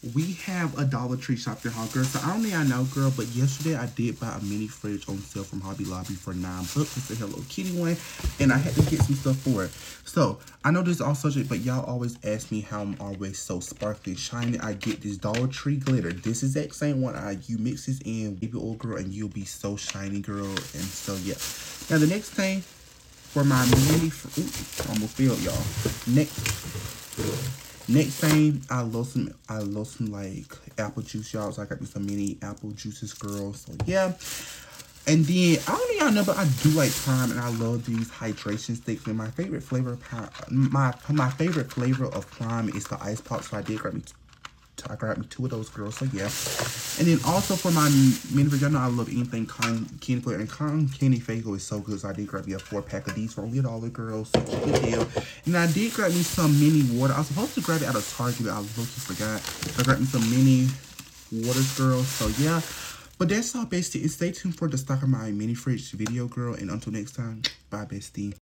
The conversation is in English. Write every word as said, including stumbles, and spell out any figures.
we have a Dollar Tree shop there, huh, girl? So I don't think I know, girl, but yesterday I did buy a mini fridge on sale from Hobby Lobby for nine bucks. It's a Hello Kitty one, and I had to get some stuff for it. So I know this is all subject, but y'all always ask me how I'm always so sparkly, shiny. I get this Dollar Tree glitter. This is that same one. I you mix this in baby oil, girl, and you'll be so shiny, girl. And so yeah. Now the next thing for my mini, ooh, almost failed, y'all. Next. Next thing, I love some, I love some like apple juice, y'all. So I got me some mini apple juices, girl. So yeah. And then, I don't know y'all know, but I do like Prime, and I love these hydration sticks. And my favorite flavor of Prime, my, my favorite flavor of Prime is the ice pop. So I did grab me, I grabbed me two of those, girls. So yeah. And then also for my mini fridge, y'all know I love anything cotton candy flavor. And cotton candy Faygo is so good. So I did grab me a four pack of these for only a dollar, girls. So cheap deal. And I did grab me some mini water. I was supposed to grab it out of Target, but I low-key forgot. So I grabbed me some mini waters, girls. So yeah. But that's all, bestie. And stay tuned for the stock of my mini fridge video, girl. And until next time, bye, bestie.